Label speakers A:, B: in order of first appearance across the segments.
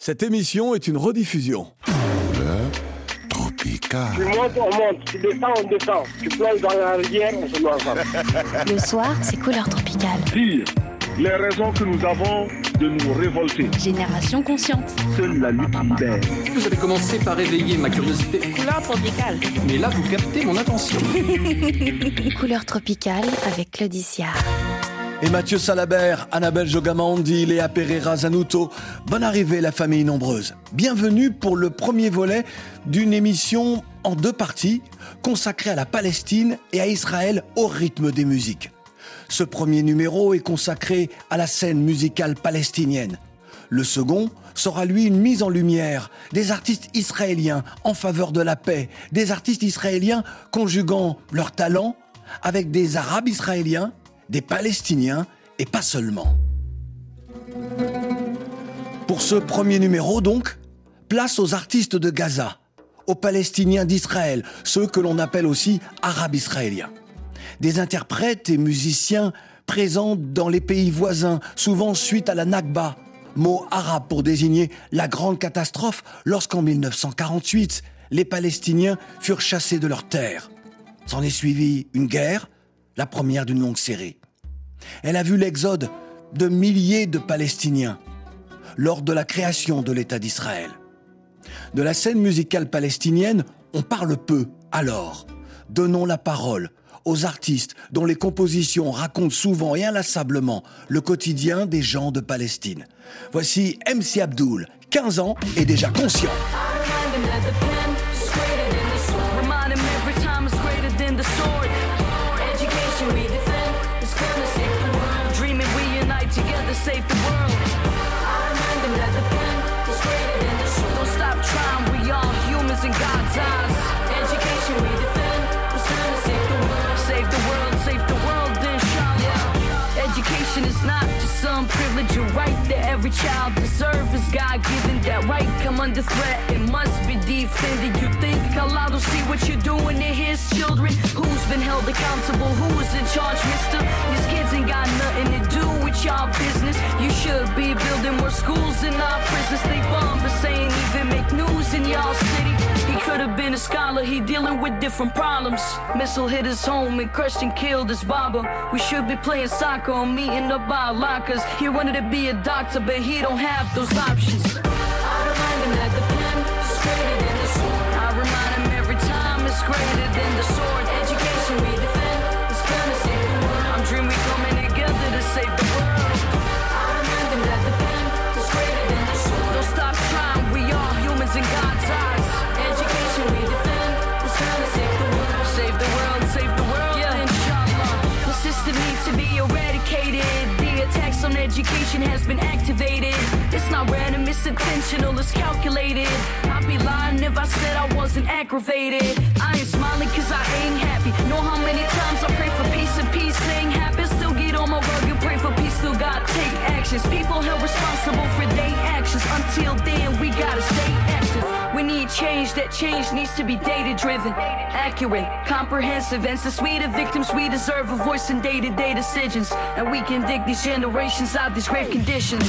A: Cette émission est une rediffusion.
B: Tropical.
C: Tu montes, on monte. Tu descends, on descend. Tu plonges dans la rivière, on se met ensemble.
D: Le soir, c'est Couleur Tropicale.
E: Dire les raisons que nous avons de nous révolter.
D: Génération consciente.
E: Seule la lutte libère.
F: Vous avez commencé par éveiller ma curiosité.
D: Couleur Tropicale.
F: Mais là, vous captez mon attention.
D: Couleur Tropicale avec Claude Siard.
A: Et Mathieu Salabert, Annabelle Jogamandi, Léa Pereira Zanuto. Bonne arrivée la famille nombreuse. Bienvenue pour le premier volet d'une émission en 2 parties consacrée à la Palestine et à Israël au rythme des musiques. Ce premier numéro est consacré à la scène musicale palestinienne. Le second sera lui une mise en lumière des artistes israéliens en faveur de la paix, des artistes israéliens conjuguant leurs talents avec des Arabes israéliens, des Palestiniens et pas seulement. Pour ce premier numéro donc, place aux artistes de Gaza, aux Palestiniens d'Israël, ceux que l'on appelle aussi Arabes israéliens. Des interprètes et musiciens présents dans les pays voisins, souvent suite à la Nakba, mot arabe pour désigner la grande catastrophe lorsqu'en 1948, les Palestiniens furent chassés de leurs terres. S'en est suivi une guerre, la première d'une longue série. Elle a vu l'exode de milliers de Palestiniens lors de la création de l'État d'Israël. De la scène musicale palestinienne, on parle peu, alors donnons la parole aux artistes dont les compositions racontent souvent et inlassablement le quotidien des gens de Palestine. Voici MC Abdoul, 15 ans et déjà conscient.
G: Save the world. I remind them that the pen is greater than the sword. Don't stop trying, we all humans in God's eyes. Education we defend is gonna save the world. Save the world, save the world, inshallah. Education is not just some privilege or right that every child deserves. Is God-given, that right come under threat, it must be defended. You think Allah don't see what you're doing to His children? Who's been held accountable? Who's in charge, mister? These kids ain't got nothing to do with y'all business. You should be building more schools in our prisons. They bomb, but they ain't even make news in y'all city. He could have been a scholar, he dealing with different problems. Missile hit his home and crushed and killed his barber. We should be playing soccer or meeting up by lockers. He wanted to be a doctor, but he don't have those options. I remind him that the pen is greater than the sword. I remind him every time it's greater than the sword. Education we defend is gonna save the world. I'm dreaming we coming together to save the world. I remind him that the pen is greater than the sword. Don't stop trying, we all humans in God's eyes. Education we defend is gonna save the world. Save the world, save the world, yeah, inshallah. The system needs to be eradicated. The attacks on education has been activated. It's not random, it's intentional, it's calculated. I'd be lying if I said I wasn't aggravated. I ain't smiling cause I ain't happy. Know how many times I pray for peace and peace ain't happen. Still get on my rug and pray for peace, still gotta take actions. People held responsible for their actions. Until then, we gotta stay active. We need change, that change needs to be data-driven, accurate, comprehensive, and since we the victims, we deserve a voice in day-to-day decisions, and we can dig these generations out of these grave conditions.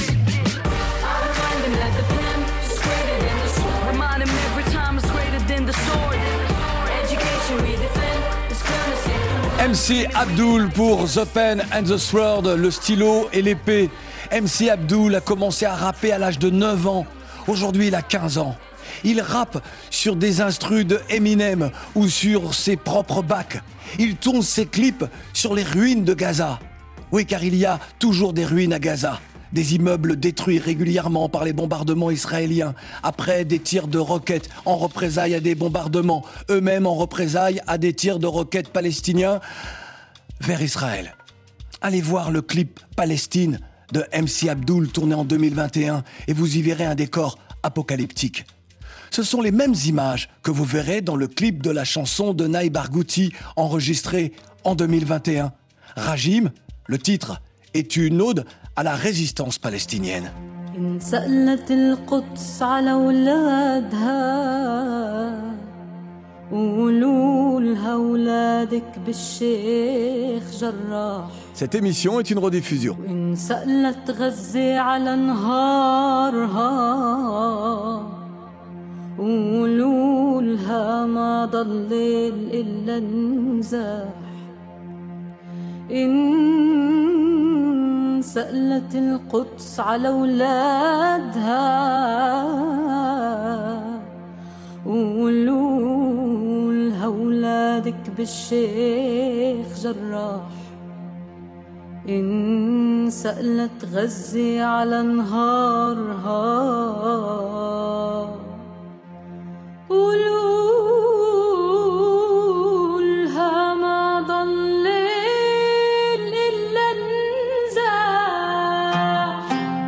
G: I remind them that the pen is greater than the sword. Remind them every time it's greater than the sword. Education we defend is gonna save the world.
A: MC Abdoul pour The Pen and the Sword, le stylo et l'épée. MC Abdoul a commencé à rapper à l'âge de 9 ans. Aujourd'hui, il a 15 ans. Il rappe sur des instrus de Eminem ou sur ses propres bacs. Il tourne ses clips sur les ruines de Gaza. Oui, car il y a toujours des ruines à Gaza. Des immeubles détruits régulièrement par les bombardements israéliens, après des tirs de roquettes en représailles à des bombardements, eux-mêmes en représailles à des tirs de roquettes palestiniens vers Israël. Allez voir le clip Palestine de MC Abdoul tourné en 2021 et vous y verrez un décor apocalyptique. Ce sont les mêmes images que vous verrez dans le clip de la chanson de Naï Barghouti enregistrée en 2021. Rajim, le titre, est une ode à la résistance palestinienne. Cette émission est une rediffusion.
B: ما ضل إلا انزاح. إن سألت القدس على أولادها قولولها أولادك بالشيخ جراح. إن سألت غزة على نهارها قولولها ما ضل إلا انزاح.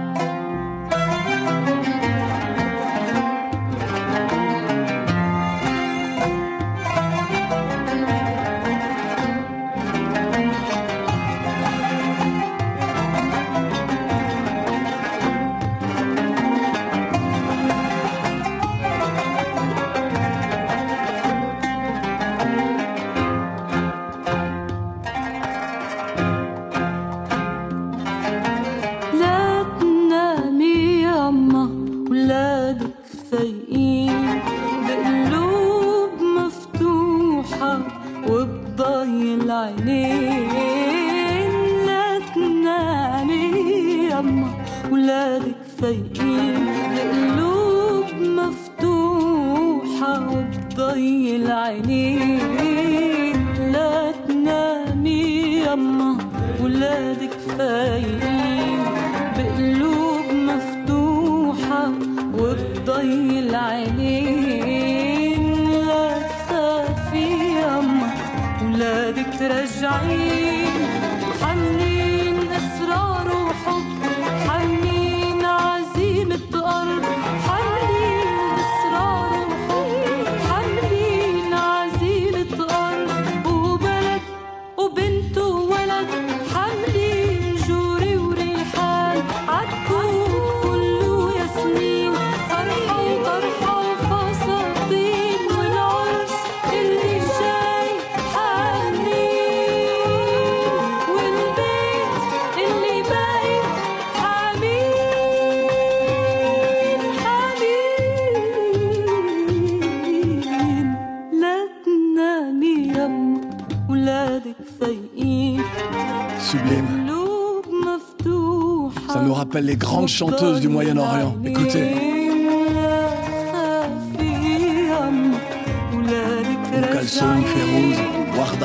A: Les grandes chanteuses du Moyen-Orient. Écoutez. Kalsoum, Férouz, Warda.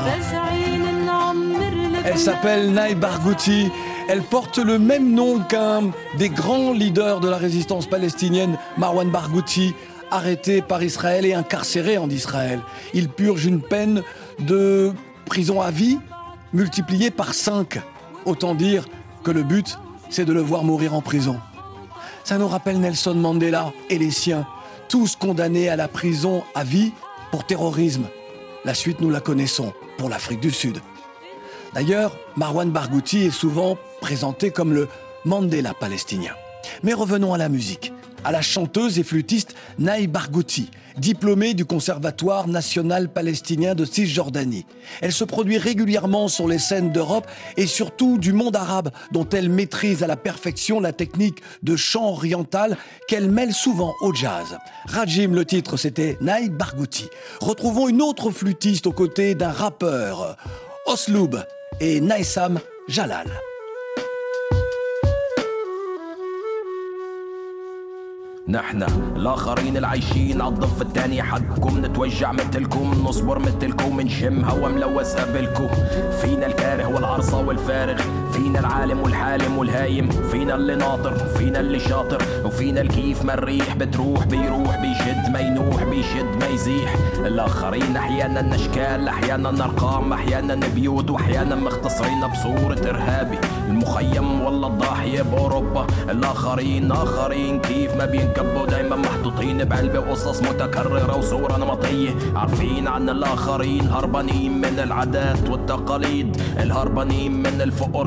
A: Elle s'appelle Naï Barghouti. Elle porte le même nom qu'un des grands leaders de la résistance palestinienne, Marwan Barghouti, arrêté par Israël et incarcéré en Israël. Il purge une peine de prison à vie multipliée par 5. Autant dire que le but, c'est de le voir mourir en prison. Ça nous rappelle Nelson Mandela et les siens, tous condamnés à la prison à vie pour terrorisme. La suite, nous la connaissons, pour l'Afrique du Sud. D'ailleurs, Marwan Barghouti est souvent présenté comme le Mandela palestinien. Mais revenons à la musique, à la chanteuse et flûtiste Naï Barghouti, diplômée du Conservatoire national palestinien de Cisjordanie. Elle se produit régulièrement sur les scènes d'Europe et surtout du monde arabe, dont elle maîtrise à la perfection la technique de chant oriental qu'elle mêle souvent au jazz. Rajim, le titre, c'était Naï Barghouti. Retrouvons une autre flûtiste aux côtés d'un rappeur, Osloub et Naïsam Jalal.
H: نحنا الآخرين العايشين عالضفة التانية حدكم نتوجع مثلكم نصبر مثلكم نشم هوا ملوث قبلكم فينا الكاره والعرصة والفارغ فينا العالم والحالم والهايم فينا اللي ناطر فينا اللي شاطر وفينا الكيف ما الريح بتروح بيروح بيشد ما ينوح بيشد ما يزيح الآخرين أحيانا أشكال أحيانا أرقام أحيانا بيوت وأحيانا مختصرين بصورة إرهابي المخيم ولا الضاحية بأوروبا الآخرين آخرين كيف ما بينكبوا دايما محطوطين بعلبة قصص متكررة وصورة نمطية عارفين عن الآخرين هربانين من العادات والتقاليد الهربانين من الفقر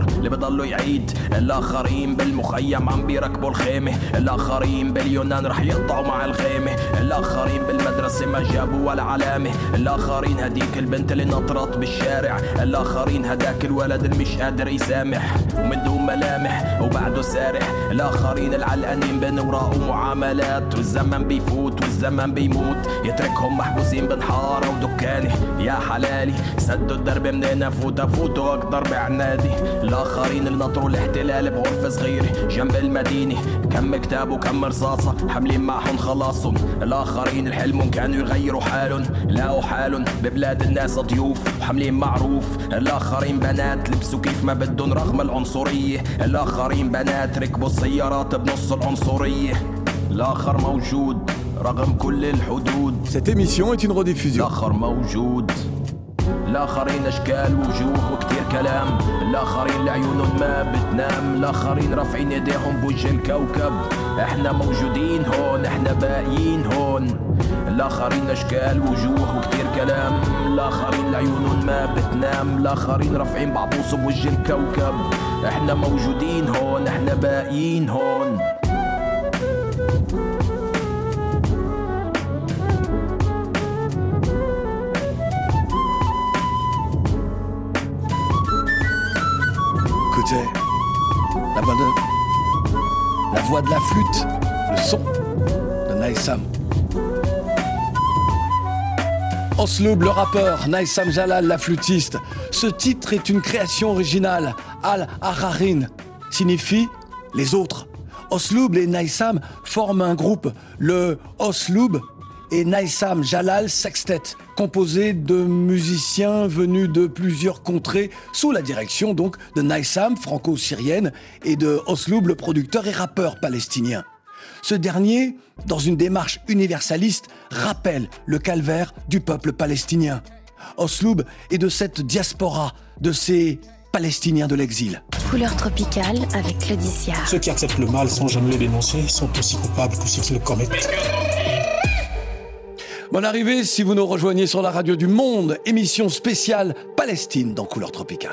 H: اللي بضلوا يعيد. الاخرين بالمخيم عم بيركبوا الخيمة، الاخرين باليونان رح يقطعوا مع الغيمة، الاخرين بالمدرسة ما جابوا ولا علامة، الاخرين هديك البنت اللي نطرت بالشارع، الاخرين هداك الولد اللي مش قادر يسامح ومن دون ملامح وبعده سارح، الاخرين العلقانين بين اوراق ومعاملات، والزمن بيفوت والزمن بيموت، يتركهم محبوسين بين حارة ودكاني. يا حلالي سدوا الدرب منين افوتوا اقدر بعنادي. الاخرين اللي نطروا الاحتلال بغرفة صغيرة جنب المدينة، كم كتاب وكم رصاصة حاملين معهم خلاصهم. الاخرين الحلمهم كانوا يغيروا حالهم، لاقوا حالهم ببلاد الناس ضيوف وحاملين معروف. الاخرين بنات لبسوا كيف ما بدهم رغم العنصرية، الاخرين بنات ركبوا السيارات بنص العنصرية. الاخر موجود رغم كل الحدود.
A: Cette émission est une rediffusion.
H: الاخر موجود. الاخرين اشكال وجوه وكتير كلام، الاخرين لعيونهم ما بتنام، الاخرين رافعين ايديهم بوجه الكوكب. احنا موجودين هون، احنا باقيين هون. الاخرين اشكال وجوه وكتير كلام، الاخرين لعيونهم ما بتنام، الاخرين رافعين بعبوصهم بوجه الكوكب. احنا موجودين هون، احنا باقيين هون.
A: Écoutez, la voix de la flûte, le son de Naïsam. Osloub, le rappeur, Naïsam Jalal, la flûtiste. Ce titre est une création originale. Al-Ararin signifie les autres. Osloub et Naïsam forment un groupe, le Osloub et Naïsam Jalal Sextet, composé de musiciens venus de plusieurs contrées, sous la direction donc de Naïsam, franco-syrienne, et de Osloub, le producteur et rappeur palestinien. Ce dernier, dans une démarche universaliste, rappelle le calvaire du peuple palestinien. Osloub est de cette diaspora, de ces Palestiniens de l'exil.
D: Couleur tropicale avec Claudicia.
I: Ceux qui acceptent le mal sans jamais le dénoncer sont aussi coupables que ceux qui le commettent.
A: Bonne arrivée si vous nous rejoignez sur la radio du Monde, émission spéciale Palestine dans Couleur tropicale.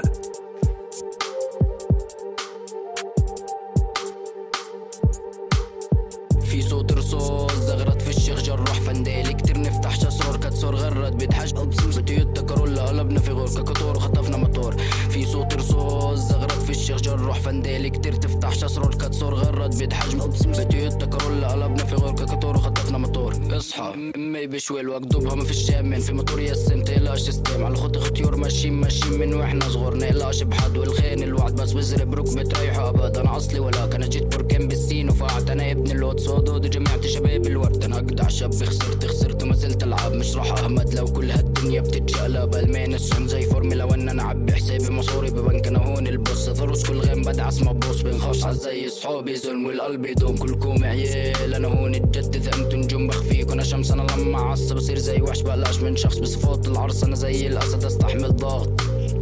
J: في صوت رصاص زغرت في الشيخ جراح فندالي كتير نفتح شسرور كتسور غرد بيتحج بتيوتا كارولا قلبنا في غور كاكوتور وخطفنا موتور. في صوت رصاص زغرت في الشيخ جراح فندالي كتير تفتح شسرور كتسور غرد بيتحج بتيوتا كارولا قلبنا في غور كاكوتور وخطفنا موتور. اصحى امي بشوي الوقت دوبها ما في الشامن في موتور يسم تقلقش استام على خط اختيار ماشيين من واحنا صغار نقلقش بحد والخين الوعد بس بزرب ركبة تريحه ابدا انا اصلي ولا كان جيت بركان بالسين وفقعت انا ابن اللوت صادود جمعت شباب الورد انا اجدع شاب خسرت وما زلت العب مش راح اهمد لو كل هالدنيا بتتشقلب المان السن زي فورمولا 1 انا عبي حسابي مصوري ببنك انا هون البوس ثروس كل غيم بدعس ما بوس بنخش عزي صحابي ظلم والقلب يدوم كلكم عيال انا هون الجد اذا انتم نجوم بخفيك وانا شمس انا لما عصب بصير زي وحش بقلقش من شخص بصفات العرس انا زي الاسد استحمل ضغط.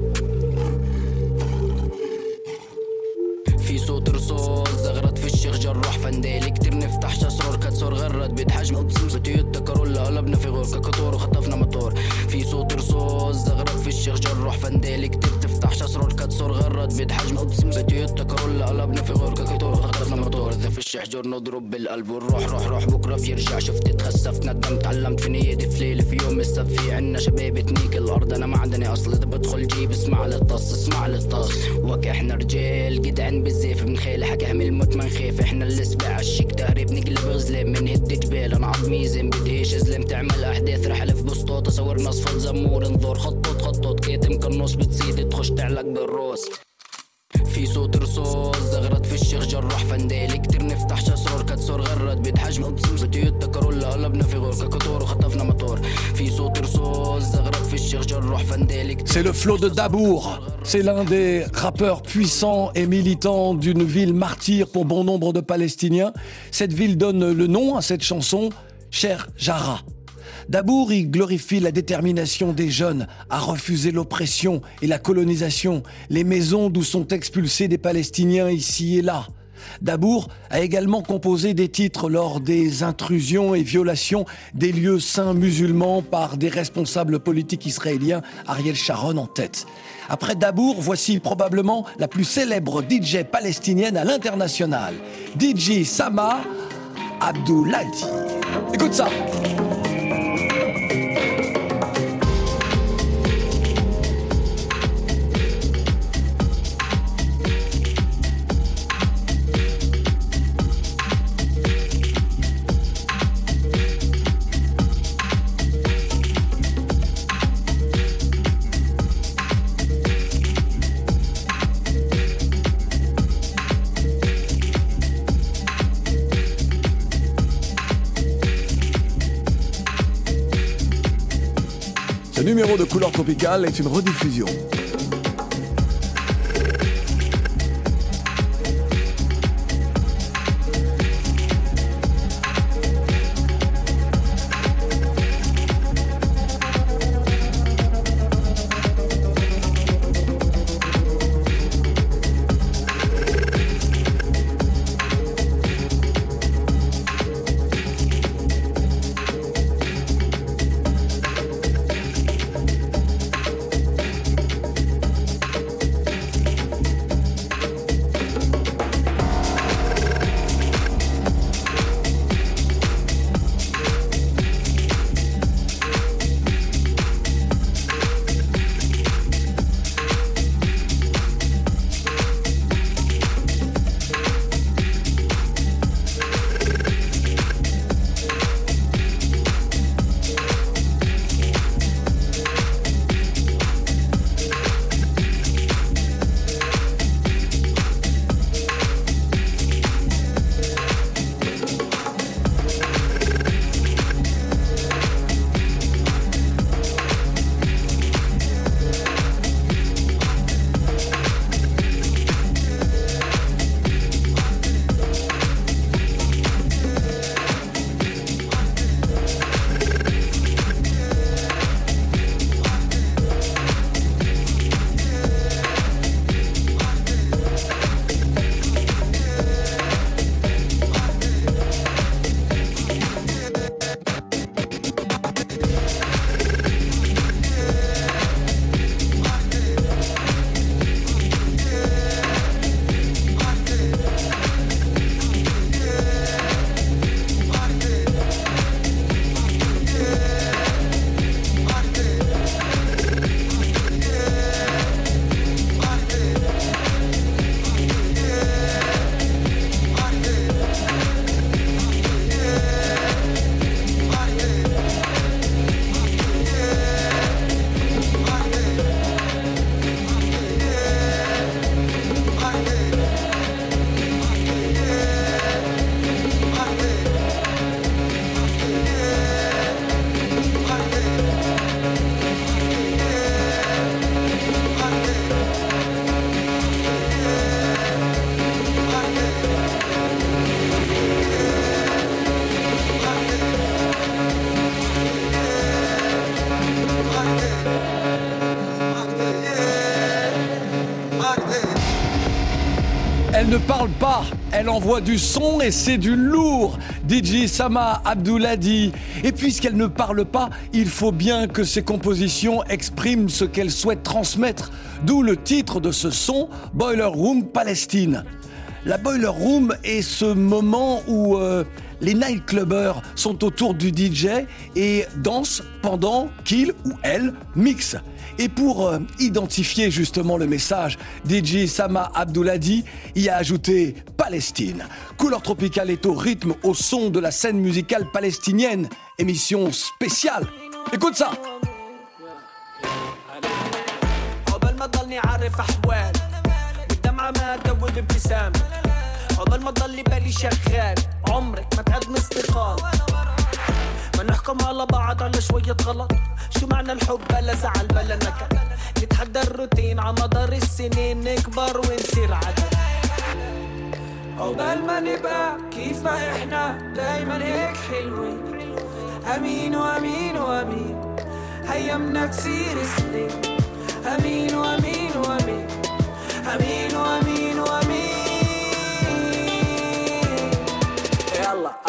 J: في صوت رصاص زغرت في الشيخ جراح فندالي كتير نفتح شسرور كتسور غرد بيتحجم بتيوتا كارولا قلبنا في غور كاكوتور وخطفنا موتور. في صوت رصاص زغرت في الشيخ جراح فندالي كتير تفتح شسرور كتسور غرد بيتحجم بتيوتا كارولا قلبنا في غور كاكوتور وخطفنا موتور. اذا في الشحجور نضرب بالقلب والروح روح بكره بيرجع شفت اتخسفت ندمت تعلمت في نيتي في ليله في يوم السبت في عنا شباب تنيك الارض انا معدني اصل اذا بدخل جيب اسمع للطص وك احنا رجال جدعان بالزيف بنخيل حكى من الموت ما نخاف احنا اللي سباع الشيك تهرب نقلب غزلان من هد جبال انا عظمي زين بدهيش ازلم تعمل احداث رح الف بسطوط اصور نصفة زمور انظر خطوط كيتم كالنص بتزيد تخش تعلق بالروس. في صوت رصاص زغرت في الشيخ جراح فندالي كتير نفتح شسرور كتسور غرد بيتحجم بتيوتا كارولا قلبنا في غور كاكوتور وخطفنا موتور. في صوت رصاص زغرت في الشيخ جراح فندالي.
A: C'est le flot de Dabour. C'est l'un des rappeurs puissants et militants d'une ville martyre pour bon nombre de Palestiniens. Cette ville donne le nom à cette chanson, Cher Jara. Dabour y glorifie la détermination des jeunes à refuser l'oppression et la colonisation, les maisons d'où sont expulsés des Palestiniens ici et là. Dabour a également composé des titres lors des intrusions et violations des lieux saints musulmans par des responsables politiques israéliens, Ariel Sharon en tête. Après Dabour, voici probablement la plus célèbre DJ palestinienne à l'international, DJ Sama Abdouladi. Écoute ça. Ce numéro de Couleur Tropicale est une rediffusion. Elle ne parle pas, elle envoie du son et c'est du lourd. DJ Sama Abdouladi. Et puisqu'elle ne parle pas, il faut bien que ses compositions expriment ce qu'elle souhaite transmettre. D'où le titre de ce son, Boiler Room Palestine. La Boiler Room est ce moment où les nightclubbers sont autour du DJ et dansent pendant qu'il ou elle mixe. Et pour identifier justement le message, DJ Sama Abdouladi y a ajouté Palestine. Couleur Tropicale est au rythme, au son de la scène musicale palestinienne. Émission spéciale. Écoute ça.
K: عقبال ما تضلي بالي شغال عمرك ما تعدني استقال ما نحكم على بعض على شوية غلط شو معنى الحب بلا زعل بلا نكد نتحدى الروتين على مدار السنين نكبر ونصير عدد عقبال ما نبقى كيف ما احنا دايما هيك حلوين امين وامين وامين هيامنا كثير سنين امين وامين وامين امين وامين وامين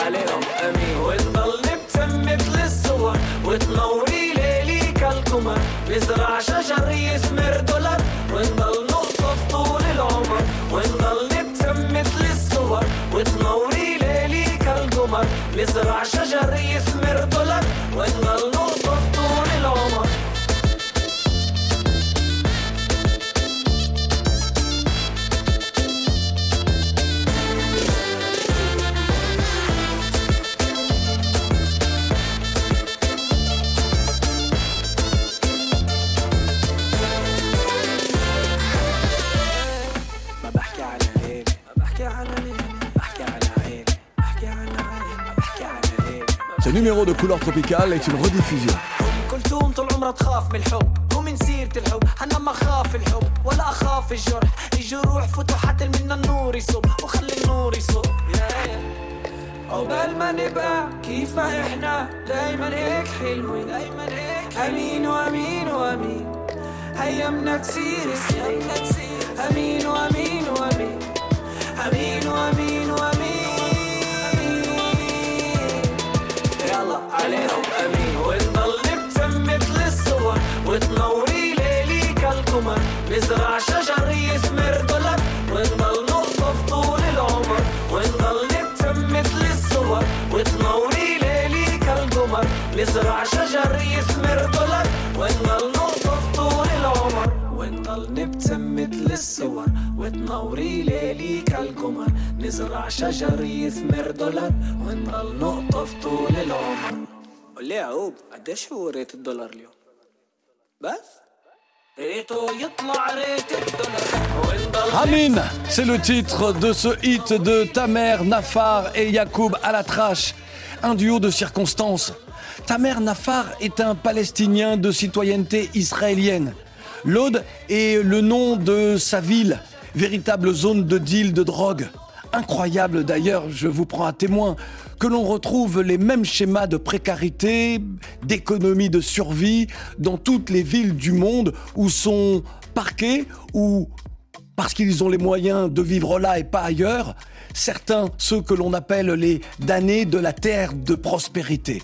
K: عليهم امين ونضل نبتسم مثل الصور وتنوري ليلي كالقمر نزرع شجر يثمر دولار ونضل نقطف طول العمر ونضل نبتسم مثل الصور وتنوري ليلي كالقمر نزرع شجر يثمر دولار ونضل نقطف طول العمر
A: Ce numéro de Couleur Tropicale est une rediffusion.
K: كلثوم طول عمرها تخاف من الحب ومن سيرة الحب أنا ما خاف الحب ولا أخاف الجرح الجروح فتوحات من النور يصب وخلي النور يصب عقبال ما نبقى كيف ما إحنا دايما هيك حلوين دايما هيك أمين وأمين وأمين أيامنا كثير أمين وأمين وأمين أمين وأمين وأمين يلا عليهم أمين ونضل نبتسم مثل الصور وتنوري ليلي كالقمر نزرع شجر يثمر دولار ونضل نقطف طول العمر ونضل نبتسم مثل الصور وتنوري ليلي كالقمر نزرع شجر يثمر دولار ونضل نقطف طول العمر ونضل نبتسم مثل الصور وتنوري ليلي كالقمر نزرع شجر يثمر دولار ونضل نقطف طول العمر. قول لي يا عقوب قديش هو ريت الدولار اليوم؟ بس ريته يطلع ريت الدولار.
A: Amin, c'est le titre de ce hit de Tamer Nafar et Yacoub Alatrache, un duo de circonstances. Tamer Nafar est un Palestinien de citoyenneté israélienne. Lod est le nom de sa ville, véritable zone de deal de drogue. Incroyable d'ailleurs, je vous prends à témoin, que l'on retrouve les mêmes schémas de précarité, d'économie de survie dans toutes les villes du monde où sont parqués ou parce qu'ils ont les moyens de vivre là et pas ailleurs, certains, ceux que l'on appelle les damnés de la terre de prospérité.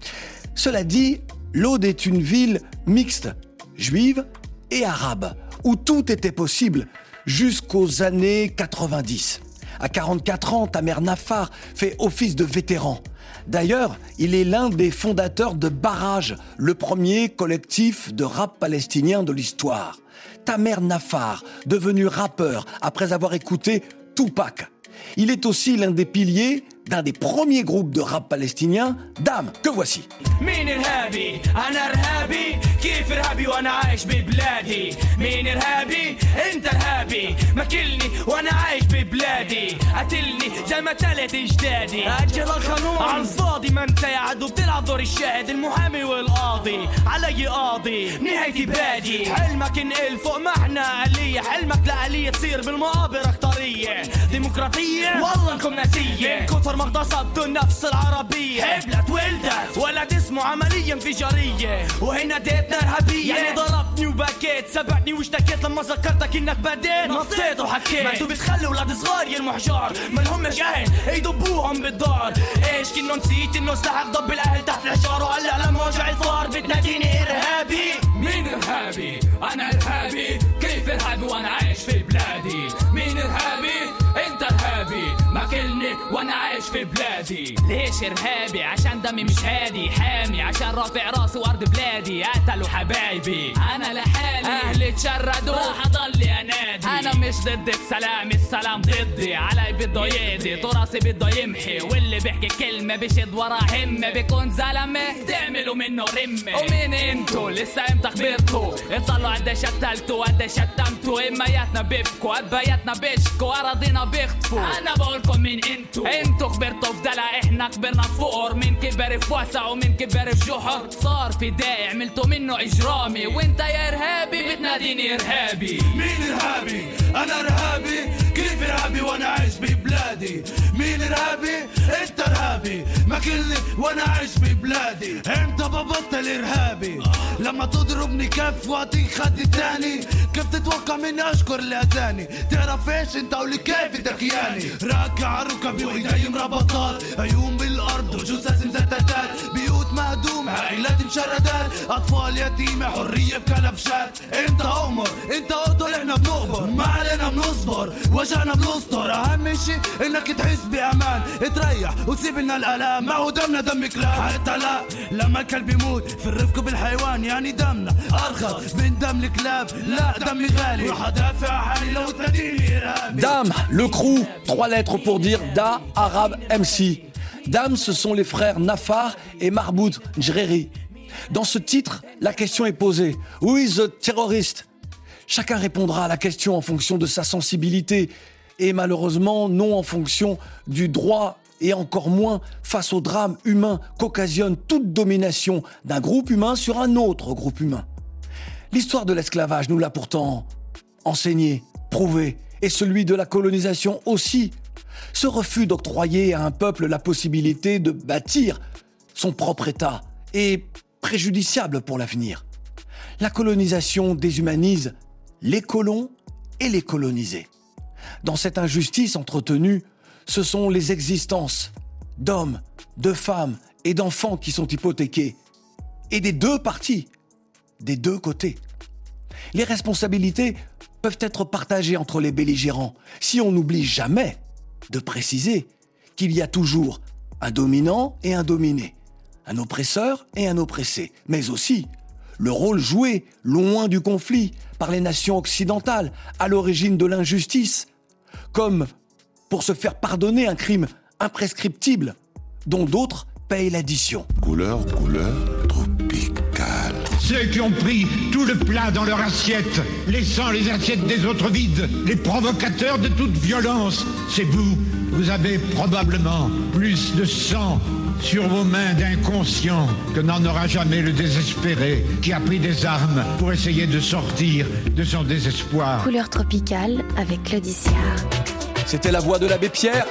A: Cela dit, Lod est une ville mixte, juive et arabe, où tout était possible jusqu'aux années 90. À 44 ans, Tamer Nafar fait office de vétéran. D'ailleurs, il est l'un des fondateurs de Barrage, le premier collectif de rap palestinien de l'histoire. Tamer Nafar, devenu rappeur après avoir écouté Tupac. Il est aussi l'un des piliers d'un des premiers groupes de rap palestinien, Dame, que voici.
L: مين إرهابي؟ أنا إرهابي كيف إرهابي وأنا عايش ببلادي مين إرهابي؟ أنت إرهابي ماكلني وأنا عايش ببلادي قتلني زي ما تلت أجدادي أجل القانون على الفاضي ما أنت يا عدو بتلعب دور الشاهد المحامي والقاضي علي قاضي نهايتي بادي حلمك انقل فوق معنى آلية حلمك لآلية تصير بالمقابر أخطرية ديمقراطية والله انكم ناسية من كثر ما اغتصبتوا النفس العربية هبلت ولدت ولد اسمه عملية انفجارية وهنا ديتنا إرهابية يعني ضربتني وبكيت سبقني واشتكيت لما ذكرتك انك بديت نطيت وحكيت ما انتوا بتخلوا ولاد صغار يرموا حجار ما لهمش اهل يدبوهم بالدار ايش كنو نسيت انه استحق ضب الاهل تحت الحجار وهلا لما وجع الفار بتناديني ارهابي مين ارهابي؟ انا ارهابي كيف ارهابي وانا عايش في بلادي مين ارهابي؟ انت ارهابي ماكلني وانا عايش في بلادي ليش ارهابي؟ عشان دمي مش هادي حامي عشان رافع راسي وارض بلادي قتلوا حبايبي انا لحالي اهلي تشردوا راح اضل انادي انا مش ضد السلام السلام ضدي علي بده يقضي تراثي بده يمحي واللي بيحكي كلمه بيشد ورا همه بيكون زلمه تعملوا منه رمه ومين انتو لسه امتى خبرتوا اتصلوا قديش قتلتوا قديش شتمتوا امياتنا بيبكوا ابياتنا بيشكوا اراضينا بيخطفوا انا بقولكم مين انتو خبرتوا في دلع احنا كبرنا في فقر مين كبر في وسع ومين كبر في جحر صار في داعي عملتوا منه اجرامي وانت يا ارهابي بتناديني ارهابي
M: مين ارهابي؟ انا ارهابي كيف ارهابي وانا عايش ببلادي ببلادي. مين إرهابي؟ أنت إرهابي، ماكلني وأنا عايش ببلادي. أنت ببطل إرهابي لما تضربني كف وأعطيك خد تاني. كيف تتوقع مني أشكر اللي أذاني؟ تعرف إيش أنت ولي كيف دخياني؟ راكع ركبي وإيدي مربطات، عيون بالأرض وجثث مزتتات، بيوت مهدومة عائلات مشردات، أطفال يتيمة حرية بكلبشات. أنت أمر أنت قتل إحنا بنقبر، ما علينا بنصبر وجعنا بنسطر. أهم شي إنك تحس بأمان، تريح وسيب لنا الآلام، ما هو دمنا دم كلاب. حتى لا لما الكلب يموت في الرفق بالحيوان يعني دمنا أرخص من دم الكلاب. لا دمي غالي راح أدافع حالي لو تديني إرهابي.
A: Dame, le crew, 3 lettres pour dire Da Arab MC. Dame, ce sont les frères Nafar et Marboud Njreri. Dans ce titre, la question est posée. Who is the terrorist? Chacun répondra à la question en fonction de sa sensibilité et malheureusement non en fonction du droit et encore moins face au drame humain qu'occasionne toute domination d'un groupe humain sur un autre groupe humain. L'histoire de l'esclavage nous l'a pourtant enseigné, prouvé, et celui de la colonisation aussi. Ce refus d'octroyer à un peuple la possibilité de bâtir son propre État est préjudiciable pour l'avenir. La colonisation déshumanise les colons et les colonisés. Dans cette injustice entretenue, ce sont les existences d'hommes, de femmes et d'enfants qui sont hypothéquées. Et des deux parties, des deux côtés. Les responsabilités peuvent être partagées entre les belligérants si on n'oublie jamais de préciser qu'il y a toujours un dominant et un dominé, un oppresseur et un oppressé, mais aussi le rôle joué loin du conflit par les nations occidentales à l'origine de l'injustice, comme pour se faire pardonner un crime imprescriptible dont d'autres payent l'addition.
N: Couleur tropicale.
O: Ceux qui ont pris tout le plat dans leur assiette, laissant les assiettes des autres vides, les provocateurs de toute violence, c'est vous. Vous avez probablement plus de sang sur vos mains d'inconscient que n'en aura jamais le désespéré qui a pris des armes pour essayer de sortir de son désespoir.
D: Couleur tropicale avec Claude Siard.
A: C'était la voix de l'abbé Pierre.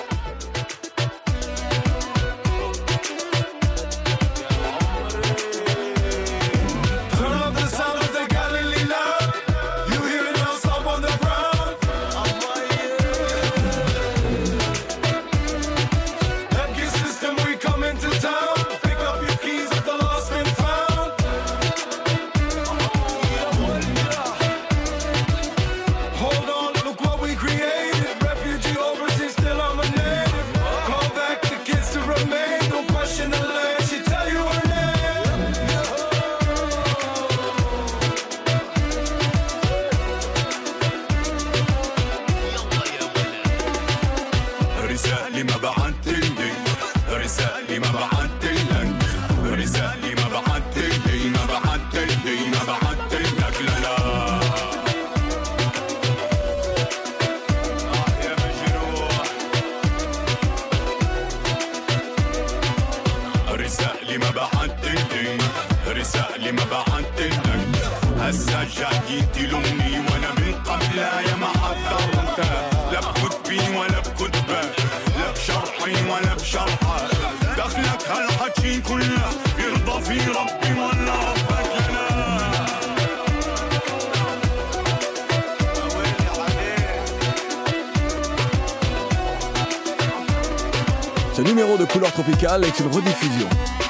A: Ce numéro de Couleur Tropicale est une rediffusion.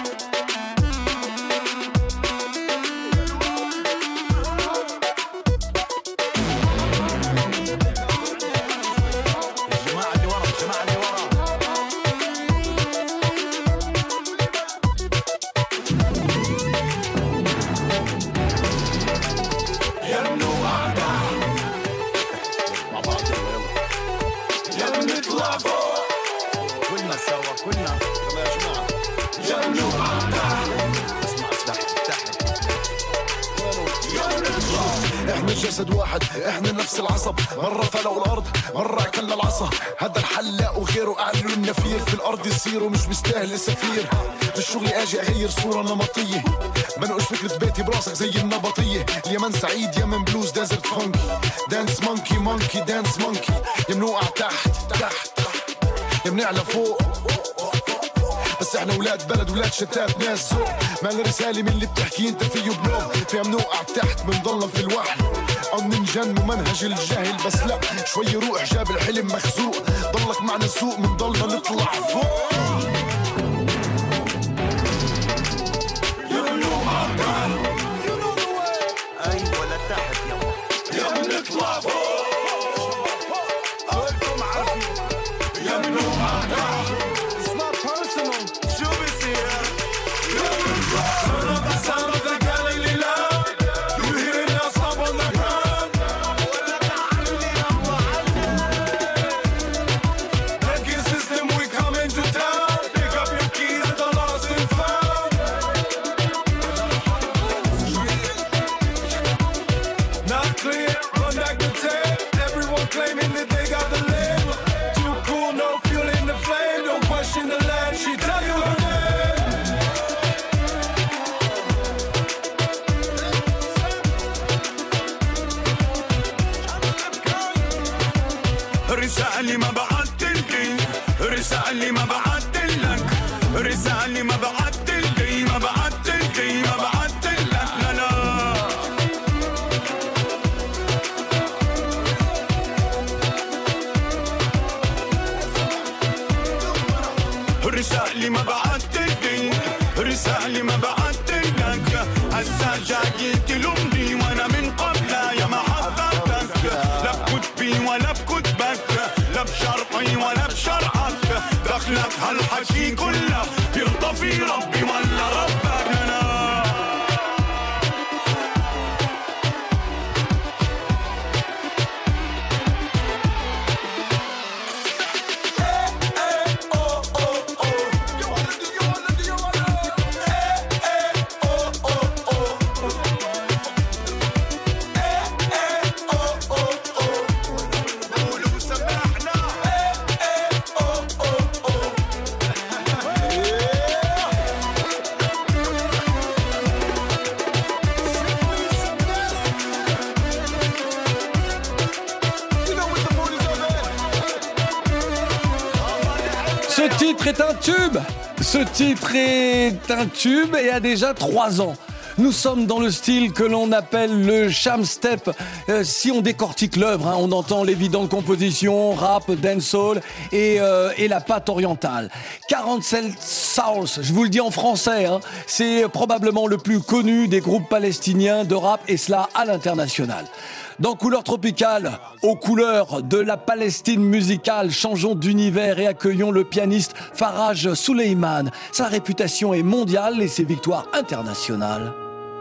P: احنا جسد واحد، احنا نفس العصب، مرة فلوا الارض مرة اكلنا العصا. هذا الحل لا وغيره اعلنوا النفير في الارض يصيروا مش مستاهل سفير. بالشغل اجي اغير صورة نمطية، بنقش فكرة بيتي براسك زي النبطية. اليمن سعيد يمن بلوز ديزرت فانكي، دانس مونكي مونكي دانس مونكي، يمنوقع تحت تحت بنعلى فوق بس احنا ولاد بلد ولاد شتات ناس ذوق. ما رسالة من اللي بتحكي انت فيه بلوم فيها منوقع تحت منضلنا في الوحل او ننجن ومنهج الجهل بس لا شوي روح جاب الحلم مخزوق ضلك معنا سوق منضلنا نطلع فوق.
M: ايوه لتحت يلا بنطلع فوق كلكم عارفين يا منوقع تحت. It's not personal. شو بصير؟ Turn up the sound of the Galilee loud. You hear it now, stop on the ground. Banking system, we coming to town. Pick up your keys at the lost and found. Not clear, run back the tape. Everyone claiming that they got the label. Too cool, no fuel in the flame. Don't question the land, she tell you her name. رسالة ما بعت لي رسالة ما بعت لك رسالة ما بعت لي ما بعت لي ما بعت لك لا لا. رسالة ما بعت لي رسالة ما بعت لك هسا جاي تلومني وانا من قبلها يا محبتك لا بكتبي ولا بكتبك لا بشرعي ولا بشرعك دخلك هالحكي كله يرضى في ربي ولا ربك انا.
A: Ce titre est un tube. Ce titre est un tube et a déjà 3 ans. Nous sommes dans le style que l'on appelle le sham step. Si on décortique l'œuvre, on entend l'évidente composition, rap, dancehall et la patte orientale. 47 Souls, je vous le dis en français, c'est probablement le plus connu des groupes palestiniens de rap et cela à l'international. Dans Couleurs Tropicales, aux couleurs de la Palestine musicale, changeons d'univers et accueillons le pianiste Faraj Suleiman. Sa réputation est mondiale et ses victoires internationales.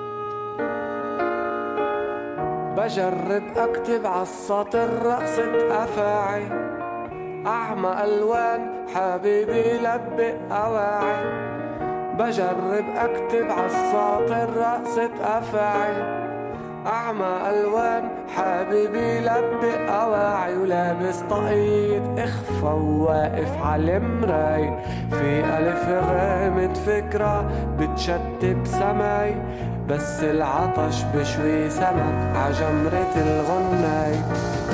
N: بجرب اكتب عالسطر رقصة افاعي اعمى الوان حبيبي لبق اواعي بجرب اكتب عالسطر رقصة افاعي أعمى ألوان حبيبي لبق أواعي ولابس طاقية إخفى وواقف على المراي في ألف غامض فكرة بتشتت سماي بس العطش بشوي سمك عجمرة الغناي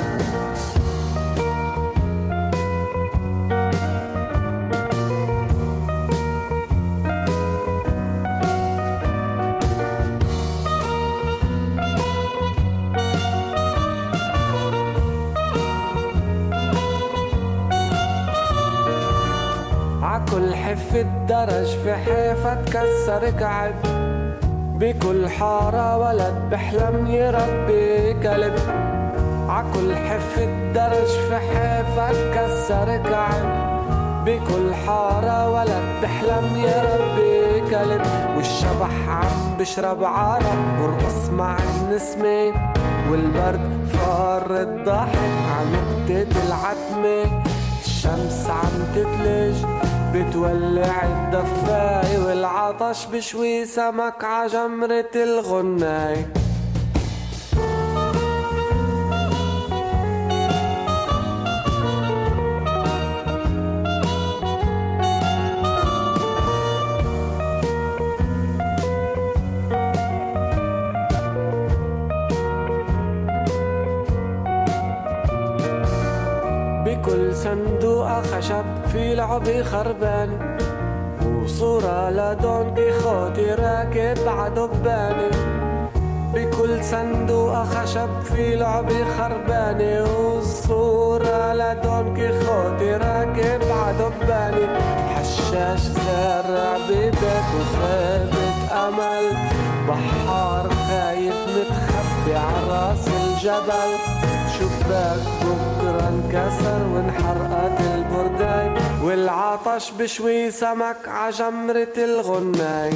N: عكل حفة درج في حيفا تكسر كعب بكل حارة ولد بحلم يربي كلب عكل حفة درج في حيفا تكسر كعب بكل حارة ولد بحلم يربي كلب والشبح عم بشرب عرق برقص مع النسمة والبرد فار الضحك عم يقتل العتمة الشمس عم تتلج بتولع الدفاي والعطش بشوي سمك عجمرة الغناي بكل صندوق خشب في لعبة خربانة وصورة لدون كيخوتي راكب عدباني بكل صندوق خشب في لعبة خربانة والصورة لدون كيخوتي راكب عدباني حشاش زارع ببيت وخيبة أمل بحار خايف متخبي عراس الجبل شباك بكرة انكسر وانحرقت البرداي والعطش بشوي سمك عجمرة الغناي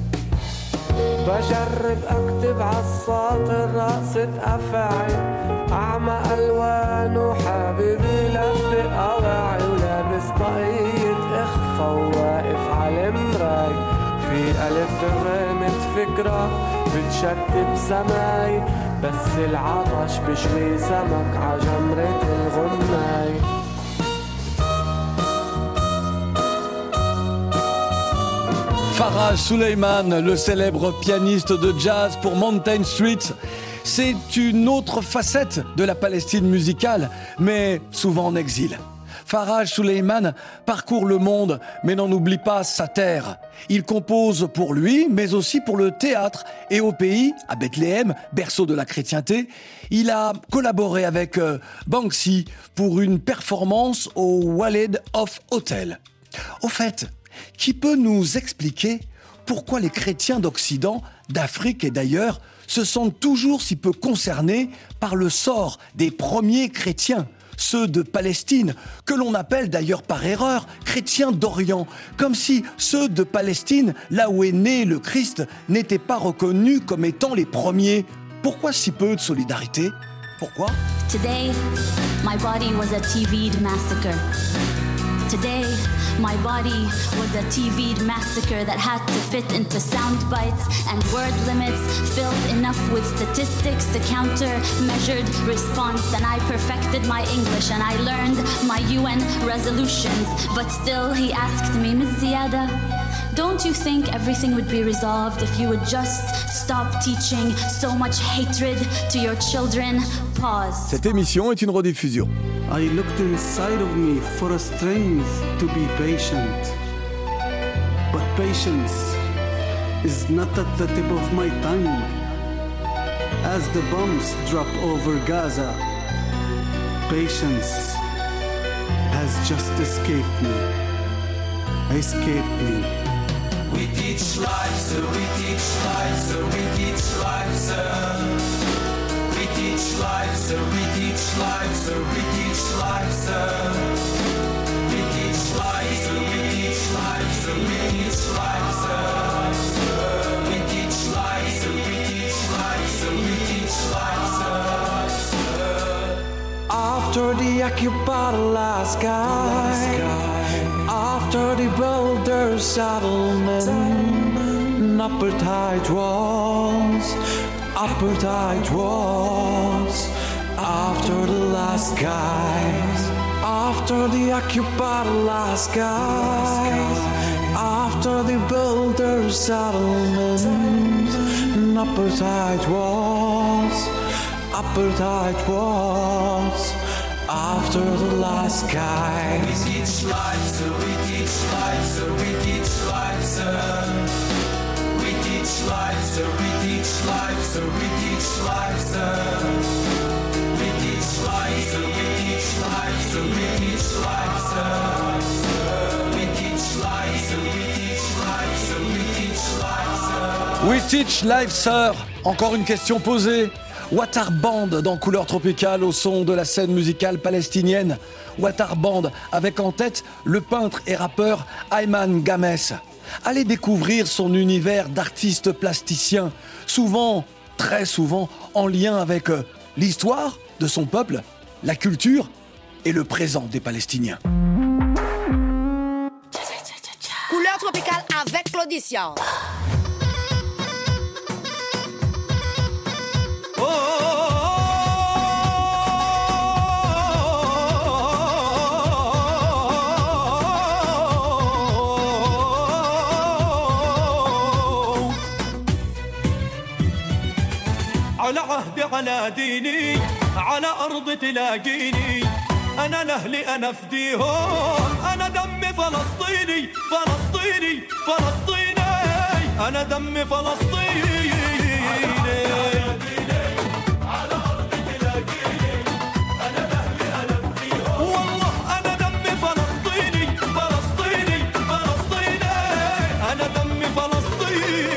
N: بجرب اكتب عالساطر رقصة افاعي اعمى الوان وحبيبي لبق اواعي ولابس طاقية اخفى وواقف على المراي في الف غامت فكرة بتشتت سماي بس العطش بشوي سمك عجمرة الغناي
A: Faraj Suleiman, le célèbre pianiste de jazz pour Mountain Street, c'est une autre facette de la Palestine musicale, mais souvent en exil. Faraj Suleiman parcourt le monde, mais n'en oublie pas sa terre. Il compose pour lui, mais aussi pour le théâtre. Et au pays, à Bethléem, berceau de la chrétienté, il a collaboré avec Banksy pour une performance au Walid of Hotel. Au fait, qui peut nous expliquer pourquoi les chrétiens d'Occident, d'Afrique et d'ailleurs se sentent toujours si peu concernés par le sort des premiers chrétiens, ceux de Palestine, que l'on appelle d'ailleurs par erreur chrétiens d'Orient, comme si ceux de Palestine, là où est né le Christ, n'étaient pas reconnus comme étant les premiers. Pourquoi si peu de solidarité? Pourquoi?
Q: Today, my body was a TV'd massacre. Today, my body was a TV'd massacre that had to fit into sound bites and word limits filled enough with statistics to counter measured response. And I perfected my English and I learned my UN resolutions. But still he asked me, Ms. Ziada, don't you think everything would be resolved if you would just stop teaching so much hatred to your children? Pause.
A: Cette émission est une rediffusion.
R: I looked inside of me for a strength to be patient. But patience is not at the tip of my tongue. As the bombs drop over Gaza, patience has just escaped me. Escaped me.
S: We teach life, sir, we teach life, sir, we teach life, sir. We teach life, sir, we teach life, sir, we teach life, sir. We teach life, sir, we teach life, sir, we teach life, sir. We teach life, sir, we teach life, sir, we teach life, sir.
N: After the occupied Alaska, after the builder's settlement, apartheid walls, apartheid walls. After the last guys, after the occupied Alaska, after the builder's settlement, apartheid walls, apartheid walls. After the last guy.
S: We teach life, sir, we teach life, sir, we teach life, sir. We teach life, sir, we teach life, sir, we teach life, sir. We teach life, sir, we teach life, sir, we teach life, sir. We teach life, sir, we teach life, sir, we teach life, sir.
A: We teach life, sir. Encore une question posée. Watar Band dans Couleur Tropicale au son de la scène musicale palestinienne. Watar Band avec en tête le peintre et rappeur Ayman Games. Allez découvrir son univers d'artiste plasticien, souvent, très souvent, en lien avec l'histoire de son peuple, la culture et le présent des Palestiniens.
T: Couleur Tropicale avec l'audition.
U: على عهدي على ديني على أرض تلاقيني أنا لأهلي أنا فديهم أنا دم فلسطيني فلسطيني فلسطيني أنا دمي فلسطيني على أرض تلاقيني أنا دهلي أنا فيهم والله أنا دمي فلسطيني فلسطيني فلسطيني أنا دمي فلسطيني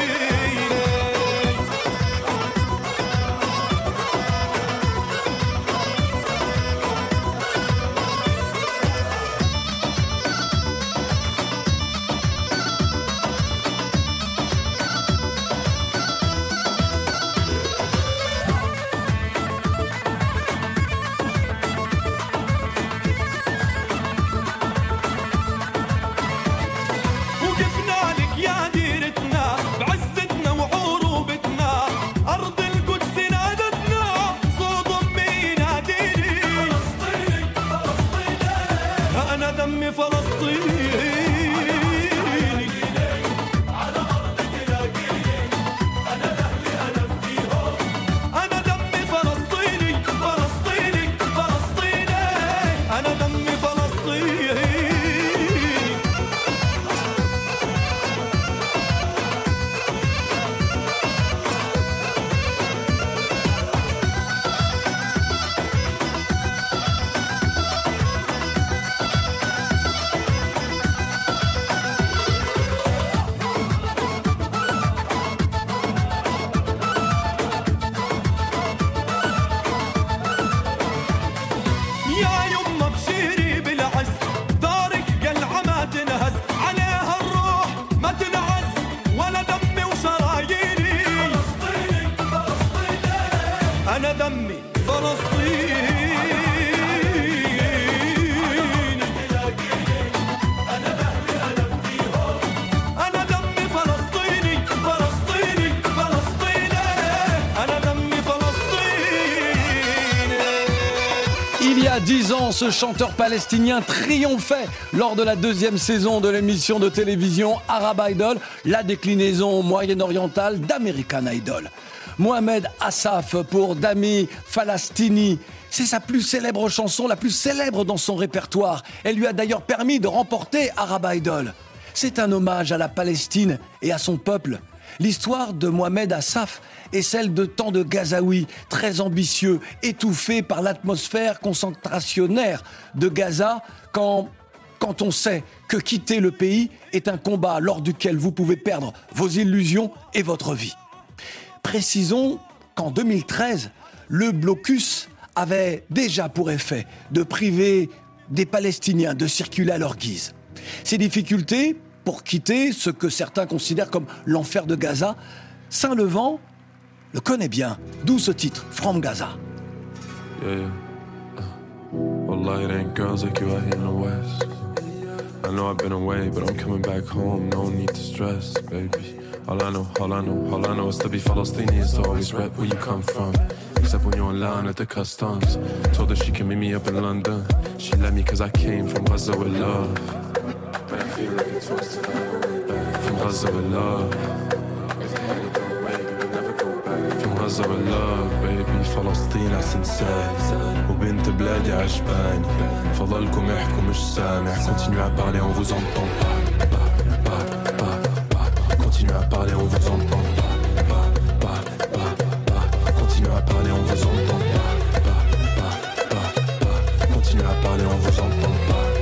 A: Il y a 10 ans, ce chanteur palestinien triomphait lors de la 2e saison de l'émission de télévision Arab Idol, la déclinaison moyen-orientale d'American Idol. Mohamed Assaf pour Dami Falastini. C'est sa plus célèbre chanson, la plus célèbre dans son répertoire. Elle lui a d'ailleurs permis de remporter Arab Idol. C'est un hommage à la Palestine et à son peuple. L'histoire de Mohamed Assaf est celle de tant de Gazaouis très ambitieux, étouffés par l'atmosphère concentrationnaire de Gaza quand on sait que quitter le pays est un combat lors duquel vous pouvez perdre vos illusions et votre vie. Précisons qu'en 2013, le blocus avait déjà pour effet de priver des Palestiniens de circuler à leur guise. Ces difficultés pour quitter ce que certains considèrent comme l'enfer de Gaza, Saint-Levant le connaît bien, d'où ce titre, From Gaza.
C: Yeah. Wallah, it ain't girls like you out here in the West. I know I've been away, but I'm coming back home, no need to stress, baby. All I know is to be Palestinian is to always rep where you come from. Except when you're in line at the customs. Told her she can meet me up in London. She let me cause I came from Gaza with love. But I feel like it's supposed to from Gaza with love. From Gaza with love, baby. فلسطين أحسن ساي وبنت بلادي عجباني فضلكم احكوا مش سامع. Continuez à parler, on vous entend pas. Continuez à parler, on vous entend pas. Continuez à parler, on vous entend pas. Continuez à parler, on vous entend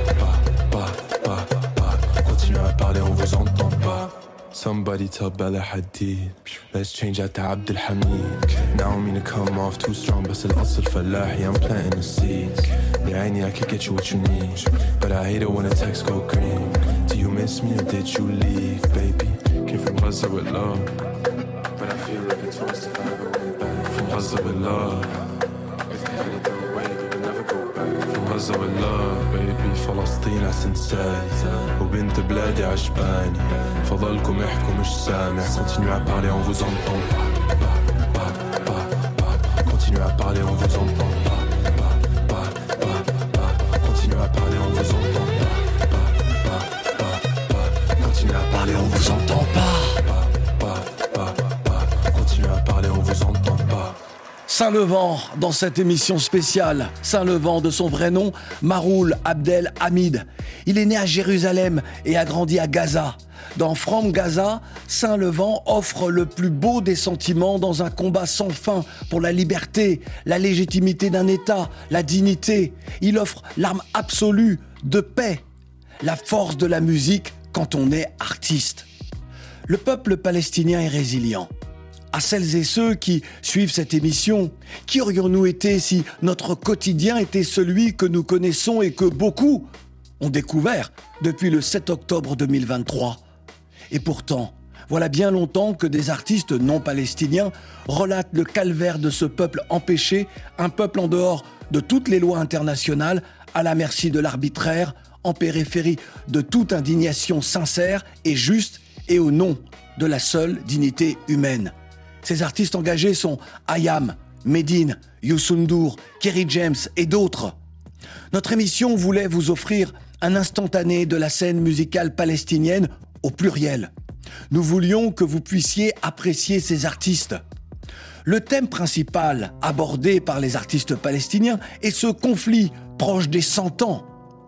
C: pas. Continuez à parler, on vous entend pas. Somebody tell Bella Hadid, let's change that to Abdul Hamid. Now I mean to come off too strong, بس الأصل فلاحي, I'm planting the seeds. يا عيني I could get you what you need, but I hate it when the text go green. Do you miss me or did you leave, baby? Came from Gaza with love, but I feel like it's supposed to never way back. From Gaza with love, if you had it that way, you would never go back. From Gaza with love, baby. فلسطين أحسن ساي وبنت بلادي عجباني فضلكم احكوا مش سامع. Continuez à parler, on vous entend pas. Continuez à parler, on vous entend pas. Continuez à parler, on vous entend pas. Continuez à parler, on vous entend pas. Continuez à parler, on vous entend pas.
A: Saint-Levant dans cette émission spéciale. Saint-Levant, de son vrai nom, Maroul Abdel Hamid. Il est né à Jérusalem et a grandi à Gaza. Dans From Gaza, Saint-Levant offre le plus beau des sentiments dans un combat sans fin pour la liberté, la légitimité d'un État, la dignité. Il offre l'arme absolue de paix, la force de la musique quand on est artiste. Le peuple palestinien est résilient. À celles et ceux qui suivent cette émission, qui aurions-nous été si notre quotidien était celui que nous connaissons et que beaucoup ont découvert depuis le 7 octobre 2023 ? Et pourtant, voilà bien longtemps que des artistes non palestiniens relatent le calvaire de ce peuple empêché, un peuple en dehors de toutes les lois internationales, à la merci de l'arbitraire, en périphérie de toute indignation sincère et juste et au nom de la seule dignité humaine. Ces artistes engagés sont Ayam, Medine, Youssou N'Dour, Kerry James et d'autres. Notre émission voulait vous offrir un instantané de la scène musicale palestinienne au pluriel. Nous voulions que vous puissiez apprécier ces artistes. Le thème principal abordé par les artistes palestiniens est ce conflit proche des 100 ans.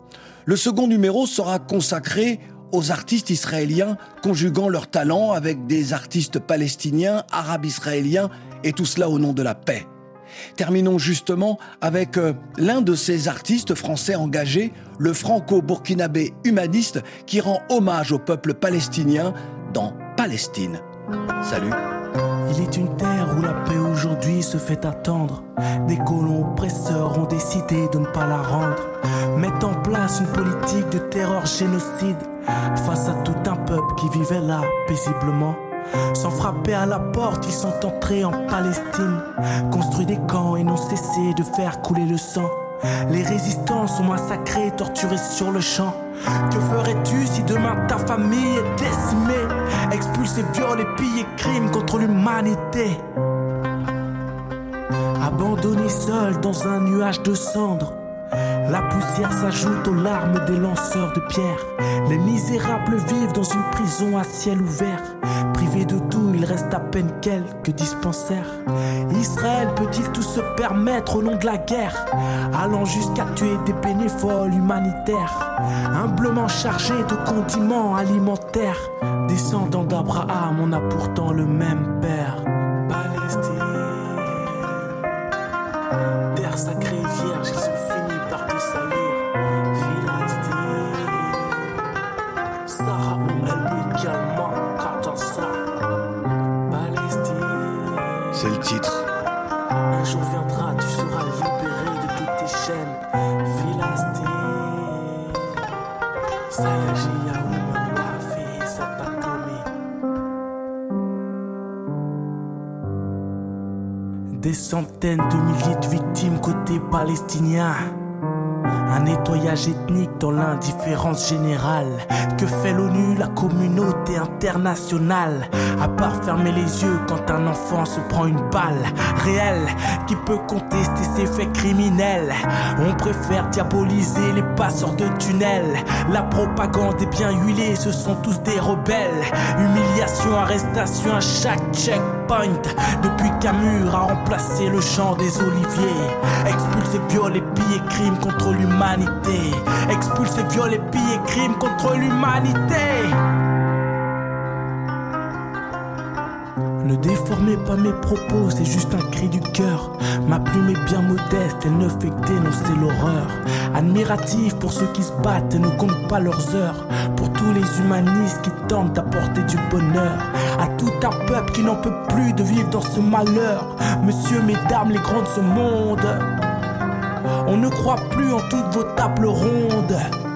A: Le second numéro sera consacré aux artistes israéliens conjuguant leurs talents avec des artistes palestiniens, arabes israéliens, et tout cela au nom de la paix. Terminons justement avec l'un de ces artistes français engagés, le franco-burkinabé humaniste qui rend hommage au peuple palestinien dans Palestine. Salut.
E: Il est une terre où la paix aujourd'hui se fait attendre. Des colons oppresseurs ont décidé de ne pas la rendre. Mettent en place une politique de terreur génocide face à tout un peuple qui vivait là paisiblement. Sans frapper à la porte, ils sont entrés en Palestine, construit des camps et n'ont cessé de faire couler le sang. Les résistants sont massacrés, torturés sur le champ. Que ferais-tu si demain ta famille est décimée, expulsée, violée, pillée, crime contre l'humanité? Abandonnés seuls dans un nuage de cendres, la poussière s'ajoute aux larmes des lanceurs de pierre. Les misérables vivent dans une prison à ciel ouvert. Privés de tout, il reste à peine quelques dispensaires. Israël peut-il tout se permettre au nom de la guerre, allant jusqu'à tuer des bénévoles humanitaires, humblement chargés de condiments alimentaires? Descendants d'Abraham, on a pourtant le même père. Palestine, terre sacrée vierge, ils ont fini par te salir. Philistin, Sarah Palestine.
A: C'est le titre.
E: Un jour viendra, tu seras libéré de toutes tes chaînes. Philistin, Sayaji Yaouma Wafi, Satakomi. Des centaines de milliers de victimes côté palestinien. Un nettoyage ethnique dans l'indifférence générale. Que fait l'ONU, la communauté internationale? À part fermer les yeux quand un enfant se prend une balle réelle. Qui peut contester ses faits criminels? On préfère diaboliser les passeurs de tunnels. La propagande est bien huilée, ce sont tous des rebelles. Humiliation, arrestation à chaque checkpoint. Depuis qu'Amur a remplacé le champ des oliviers. Expulsés, violés, pillés, crimes contre l'humanité. Expulsés, violés, pillés, crimes contre l'humanité. Ne déformez pas mes propos, c'est juste un cri du cœur. Ma plume est bien modeste, elle ne fait que dénoncer l'horreur. Admiratif pour ceux qui se battent et ne comptent pas leurs heures. Pour tous les humanistes qui tentent d'apporter du bonheur à tout un peuple qui n'en peut plus de vivre dans ce malheur. Messieurs, mesdames, les grands de ce monde, on ne croit plus en toutes vos tables rondes.